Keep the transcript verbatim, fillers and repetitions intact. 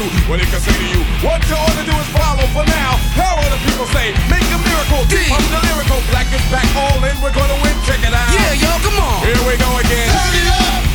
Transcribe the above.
what it can say to you. What you ought to do is follow for now. How all the people say, make a miracle. Deep from the lyrical, black is back, all in, we're gonna win. Check it out. Yeah, yo, come on. Here we go again. Turn it up.